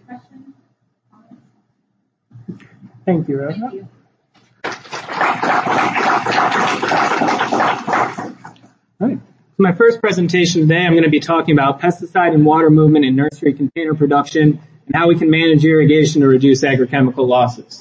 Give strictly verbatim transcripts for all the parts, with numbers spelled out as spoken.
questions? Comments? Thank you, Rhoda. Thank you. All right. For my first presentation today, I'm going to be talking about pesticide and water movement in nursery container production and how we can manage irrigation to reduce agrochemical losses.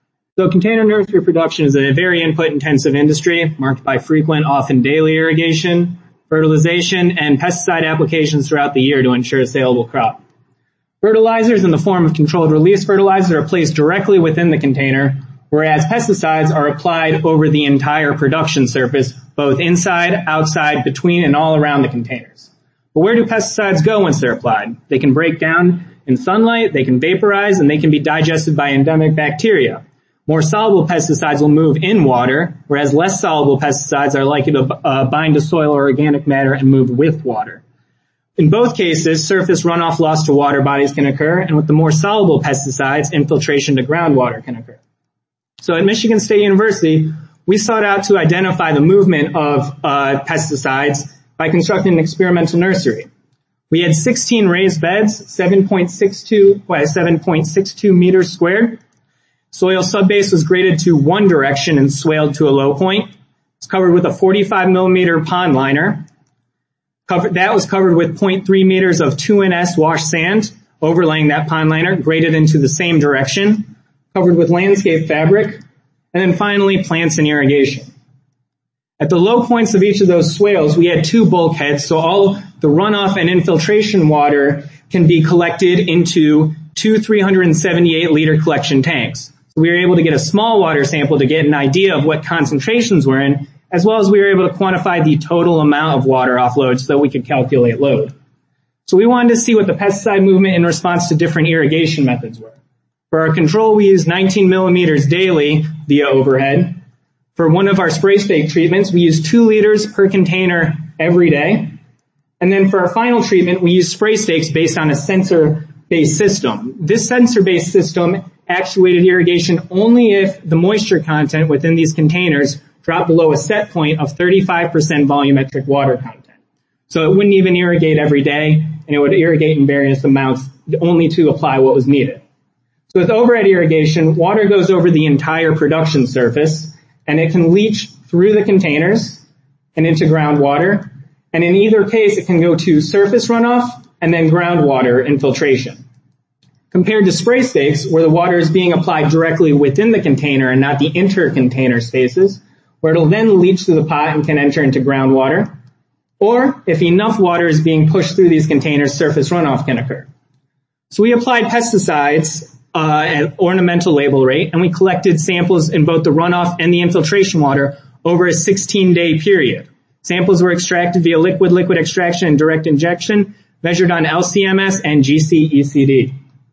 So container nursery production is a very input-intensive industry marked by frequent, often daily irrigation, fertilization, and pesticide applications throughout the year to ensure a saleable crop. Fertilizers in the form of controlled release fertilizers are placed directly within the container, whereas pesticides are applied over the entire production surface, both inside, outside, between, and all around the containers. But where do pesticides go once they're applied? They can break down in sunlight, they can vaporize, and they can be digested by endemic bacteria. More soluble pesticides will move in water, whereas less soluble pesticides are likely to uh, bind to soil or organic matter and move with water. In both cases, surface runoff loss to water bodies can occur, and with the more soluble pesticides, infiltration to groundwater can occur. So at Michigan State University, we sought out to identify the movement of uh, pesticides by constructing an experimental nursery. We had sixteen raised beds, seven point six two, well, seven point six two meters squared. Soil subbase was graded to one direction and swaled to a low point. It's covered with a forty-five millimeter pond liner. Covered, that was covered with zero point three meters of two N S wash sand, overlaying that pond liner, graded into the same direction, covered with landscape fabric, and then finally plants and irrigation. At the low points of each of those swales, we had two bulkheads, so all the runoff and infiltration water can be collected into two three hundred seventy-eight liter collection tanks. So we were able to get a small water sample to get an idea of what concentrations were in, as well as we were able to quantify the total amount of water offload so that we could calculate load. So we wanted to see what the pesticide movement in response to different irrigation methods were. For our control, we used nineteen millimeters daily via overhead. For one of our spray stake treatments, we used two liters per container every day. And then for our final treatment, we used spray stakes based on a sensor-based system. This sensor-based system actuated irrigation only if the moisture content within these containers dropped below a set point of thirty-five percent volumetric water content. So it wouldn't even irrigate every day, and it would irrigate in various amounts only to apply what was needed. So with overhead irrigation, water goes over the entire production surface, and it can leach through the containers and into groundwater. And in either case, it can go to surface runoff and then groundwater infiltration. Compared to spray stakes, where the water is being applied directly within the container and not the inter-container spaces, where it'll then leach through the pot and can enter into groundwater. Or if enough water is being pushed through these containers, surface runoff can occur. So we applied pesticides uh, at ornamental label rate, and we collected samples in both the runoff and the infiltration water over a sixteen day period. Samples were extracted via liquid-liquid extraction and direct injection, measured on L C M S and G C E C D.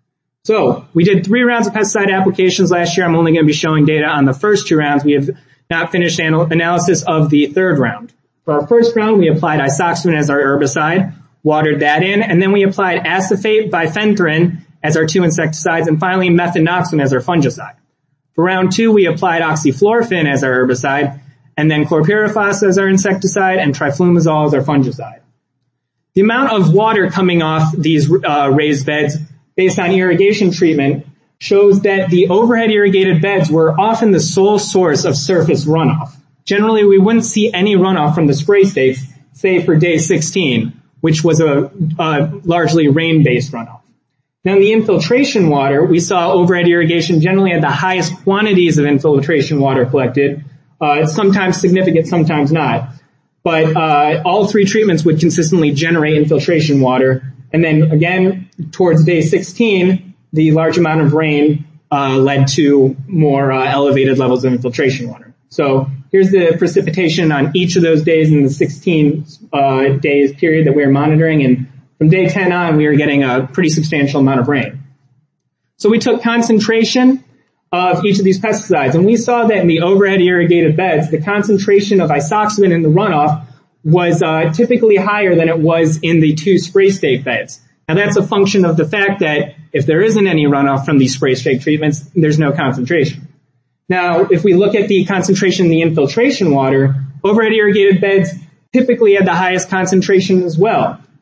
So we did three rounds of pesticide applications last year. I'm only going to be showing data on the first two rounds. We have not finished anal- analysis of the third round. For our first round, we applied isoxafen as our herbicide, watered that in, and then we applied acephate bifenthrin as our two insecticides, and finally methanoxam as our fungicide. For round two, we applied oxyfluorphin as our herbicide, and then chlorpyrifos as our insecticide, and triflumazole as our fungicide. The amount of water coming off these uh, raised beds based on irrigation treatment shows that the overhead irrigated beds were often the sole source of surface runoff. Generally, we wouldn't see any runoff from the spray stakes, say for day sixteen, which was a uh, largely rain-based runoff. Now, in the infiltration water, we saw overhead irrigation generally had the highest quantities of infiltration water collected. Uh, it's sometimes significant, sometimes not. But uh, all three treatments would consistently generate infiltration water. And then again, towards day sixteen, the large amount of rain uh, led to more uh, elevated levels of infiltration water. So here's the precipitation on each of those days in the sixteen uh, days period that we were monitoring. And from day ten on, we were getting a pretty substantial amount of rain. So we took concentration of each of these pesticides, and we saw that in the overhead irrigated beds, the concentration of isoxafen in the runoff was uh, typically higher than it was in the two spray stake beds. Now that's a function of the fact that if there isn't any runoff from these spray stake treatments, there's no concentration. Now, if we look at the concentration in the infiltration water, overhead irrigated beds typically had the highest concentration as well.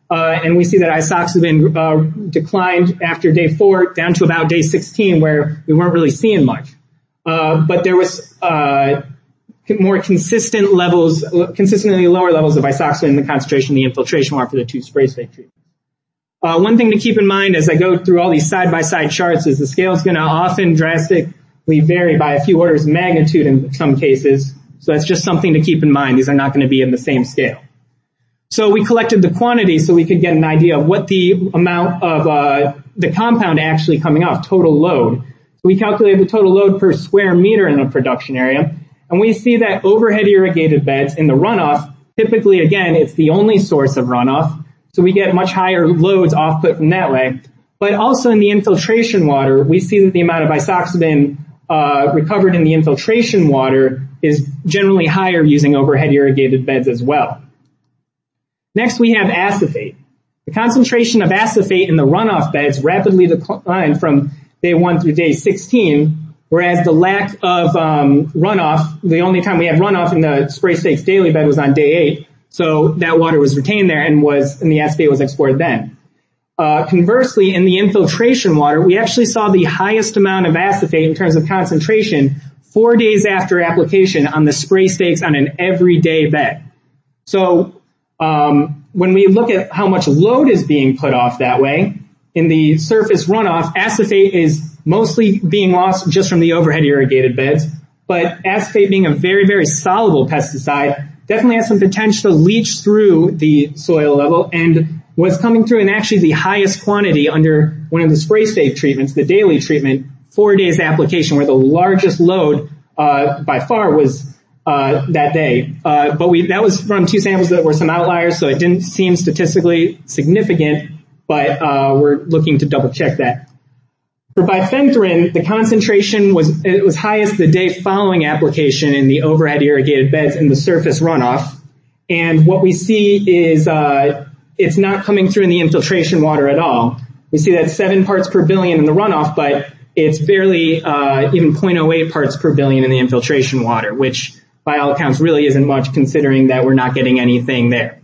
Uh, and we see that isoxaben uh, declined after day four down to about day sixteen, where we weren't really seeing much. Uh, but there was uh, more consistent levels, consistently lower levels of isoxaben in the concentration in the infiltration water for the two spray stake treatments. Uh, one thing to keep in mind as I go through all these side-by-side charts is the scale is going to often drastically vary by a few orders of magnitude in some cases. So that's just something to keep in mind. These are not going to be in the same scale. So we collected the quantity so we could get an idea of what the amount of uh, the compound actually coming off, total load. So we calculated the total load per square meter in the production area. And we see that overhead irrigated beds in the runoff, typically, again, it's the only source of runoff. So we get much higher loads off put from that way. But also in the infiltration water, we see that the amount of isoxaben uh, recovered in the infiltration water is generally higher using overhead irrigated beds as well. Next, we have acephate. The concentration of acephate in the runoff beds rapidly declined from day one through day sixteen, whereas the lack of um, runoff, the only time we had runoff in the spray stakes daily bed was on day eight. So that water was retained there and was, and the acephate was exported then. Uh, conversely, in the infiltration water, we actually saw the highest amount of acephate in terms of concentration four days after application on the spray stakes on an everyday bed. So, um, when we look at how much load is being put off that way, in the surface runoff, acephate is mostly being lost just from the overhead irrigated beds, but acephate being a very, very soluble pesticide definitely has some potential to leach through the soil level and was coming through in actually the highest quantity under one of the spray stake treatments, the daily treatment, four days application, where the largest load uh by far was uh that day. Uh but we that was from two samples that were some outliers, so it didn't seem statistically significant, but uh we're looking to double check that. For bifenthrin, the concentration was it was highest the day following application in the overhead irrigated beds in the surface runoff. And what we see is uh it's not coming through in the infiltration water at all. We see that seven parts per billion in the runoff, but it's barely uh even zero point zero eight parts per billion in the infiltration water, which by all accounts really isn't much considering that we're not getting anything there.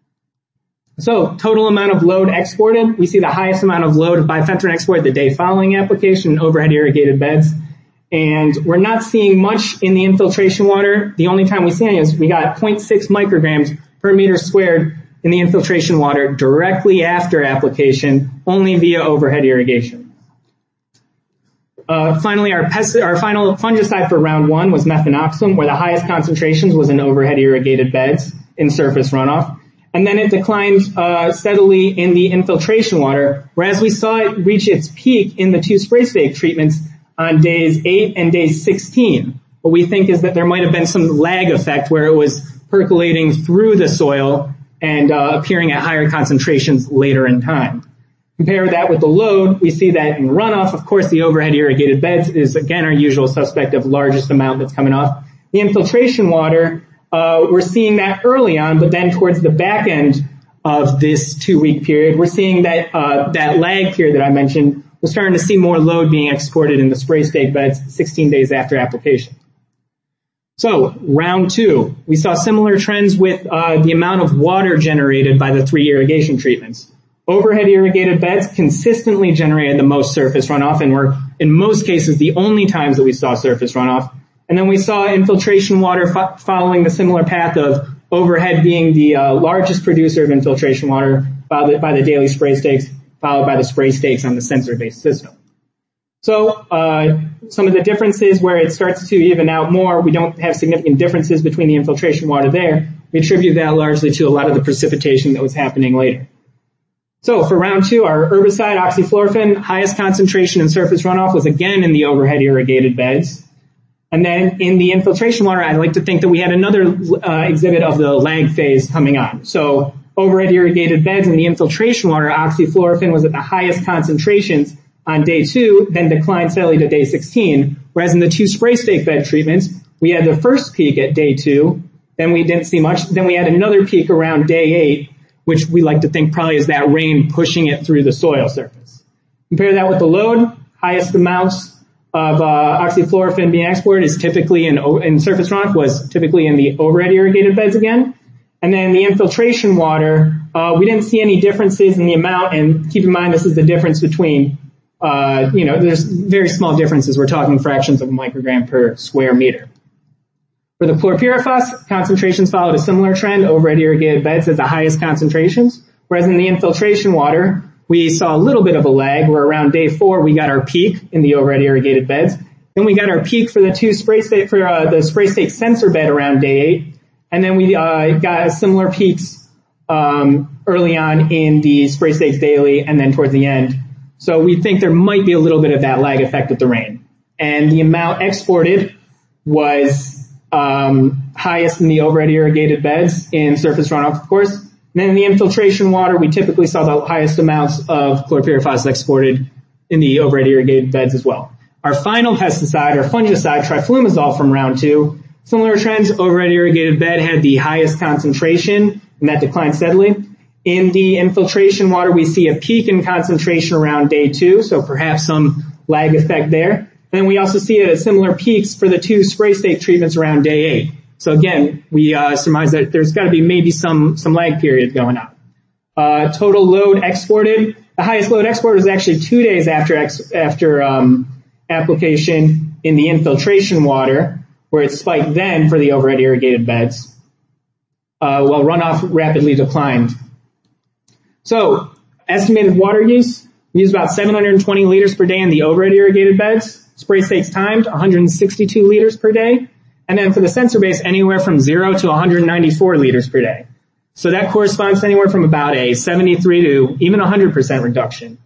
So total amount of load exported, we see the highest amount of load of bifenthrin exported the day following application in overhead irrigated beds. And we're not seeing much in the infiltration water. The only time we see any is we got zero point six micrograms per meter squared in the infiltration water directly after application, only via overhead irrigation. Uh, finally, our, pest, our final fungicide for round one was mefenoxam, where the highest concentrations was in overhead irrigated beds in surface runoff. And then it declined uh, steadily in the infiltration water, whereas we saw it reach its peak in the two spray stake treatments on days eight and day sixteen. What we think is that there might have been some lag effect where it was percolating through the soil and uh, appearing at higher concentrations later in time. Compare that with the load, we see that in runoff, of course, the overhead irrigated beds is again our usual suspect of largest amount that's coming off. The infiltration water, Uh, we're seeing that early on, but then towards the back end of this two-week period, we're seeing that uh, that lag period that I mentioned. We're starting to see more load being exported in the spray stake beds sixteen days after application. So, round two, we saw similar trends with uh, the amount of water generated by the three irrigation treatments. Overhead irrigated beds consistently generated the most surface runoff and were, in most cases, the only times that we saw surface runoff. And then we saw infiltration water fo- following the similar path of overhead being the uh, largest producer of infiltration water by the, by the daily spray stakes, followed by the spray stakes on the sensor-based system. So uh, some of the differences where it starts to even out more, we don't have significant differences between the infiltration water there. We attribute that largely to a lot of the precipitation that was happening later. So for round two, our herbicide, oxyflorphin, highest concentration in surface runoff was again in the overhead irrigated beds. And then in the infiltration water, I like to think that we had another uh, exhibit of the lag phase coming on. So overhead irrigated beds in the infiltration water, oxyflorphin was at the highest concentrations on day two, then declined steadily to day sixteen. Whereas in the two spray stake bed treatments, we had the first peak at day two, then we didn't see much. Then we had another peak around day eight, which we like to think probably is that rain pushing it through the soil surface. Compare that with the load, highest amounts of uh, oxyflorphin being exported is typically in, in surface runoff was typically in the overhead irrigated beds again. And then the infiltration water, uh, we didn't see any differences in the amount, and keep in mind this is the difference between, uh, you know, there's very small differences. We're talking fractions of a microgram per square meter. For the chlorpyrifos, concentrations followed a similar trend. Overhead irrigated beds at the highest concentrations, whereas in the infiltration water, we saw a little bit of a lag where around day four we got our peak in the overhead irrigated beds. Then we got our peak for the two spray state, for uh, the spray state sensor bed around day eight. And then we uh, got similar peaks um, early on in the spray states daily and then towards the end. So we think there might be a little bit of that lag effect with the rain. And the amount exported was um, highest in the overhead irrigated beds in surface runoff, of course. And then in the infiltration water, we typically saw the highest amounts of chlorpyrifos exported in the overhead irrigated beds as well. Our final pesticide, or fungicide, triflumazole from round two, similar trends. Overhead irrigated bed had the highest concentration, and that declined steadily. In the infiltration water, we see a peak in concentration around day two, so perhaps some lag effect there. And then we also see a similar peaks for the two spray state treatments around day eight. So again, we uh, surmise that there's got to be maybe some some lag period going on. Uh, total load exported. The highest load exported was actually two days after ex- after um, application in the infiltration water, where it spiked then for the overhead irrigated beds, uh, while runoff rapidly declined. So, estimated water use, we use about seven hundred twenty liters per day in the overhead irrigated beds. Spray states timed, one hundred sixty-two liters per day. And then for the sensor base, anywhere from zero to one hundred ninety-four liters per day. So that corresponds to anywhere from about a seventy-three to even one hundred percent reduction.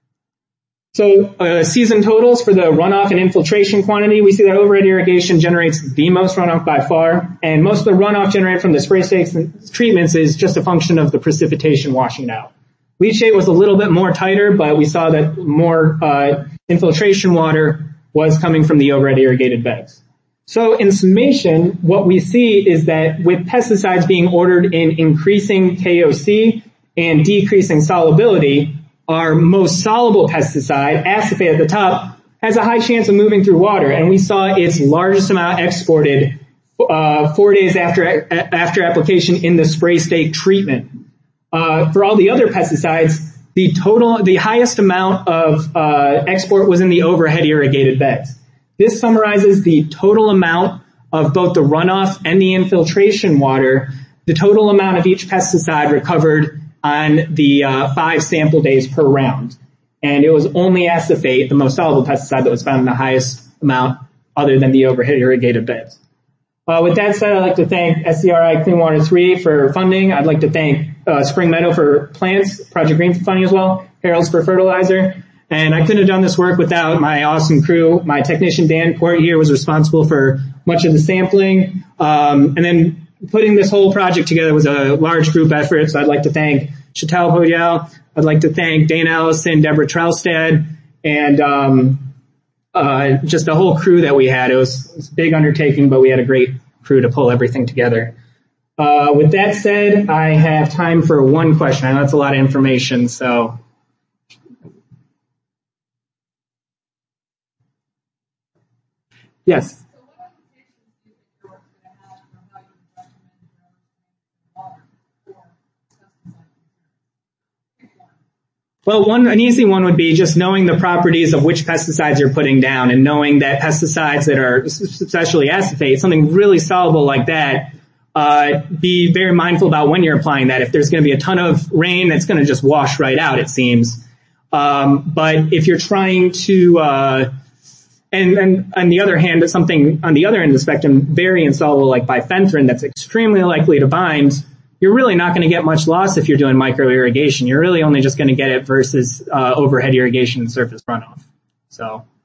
So uh, season totals for the runoff and infiltration quantity, we see that overhead irrigation generates the most runoff by far, and most of the runoff generated from the spray states and treatments is just a function of the precipitation washing out. Leachate was a little bit more tighter, but we saw that more uh, infiltration water was coming from the overhead irrigated beds. So in summation, what we see is that with pesticides being ordered in increasing K O C and decreasing solubility, our most soluble pesticide, acephate at the top, has a high chance of moving through water, and we saw its largest amount exported uh, four days after after application in the spray state treatment. Uh, for all the other pesticides, the total, the highest amount of uh, export was in the overhead irrigated beds. This summarizes the total amount of both the runoff and the infiltration water, the total amount of each pesticide recovered on the uh, five sample days per round. And it was only acephate, the most soluble pesticide, that was found in the highest amount other than the overhead irrigated beds. Uh, with that said, I'd like to thank S C R I Clean Water three for funding. I'd like to thank uh, Spring Meadow for plants, Project Green for funding as well, Harold's for fertilizer. And I couldn't have done this work without my awesome crew. My technician, Dan Port, here was responsible for much of the sampling. Um, and then putting this whole project together was a large group effort. So I'd like to thank Chantal Hodial. I'd like to thank Dana Allison, Deborah Traustad, and um, uh, just the whole crew that we had. It was, it was a big undertaking, but we had a great crew to pull everything together. Uh, with that said, I have time for one question. I know that's a lot of information, so. Yes. So what applications do you think you're going to have for how you recommend water for pesticide concerns? Well, one, an easy one would be just knowing the properties of which pesticides you're putting down, and knowing that pesticides that are, especially acephate, something really soluble like that, uh, be very mindful about when you're applying that. If there's going to be a ton of rain, that's going to just wash right out, it seems. Um, but if you're trying to, uh, And, and on the other hand, something on the other end of the spectrum, very insoluble like bifenthrin that's extremely likely to bind, you're really not going to get much loss if you're doing micro irrigation. You're really only just going to get it versus uh, overhead irrigation and surface runoff. So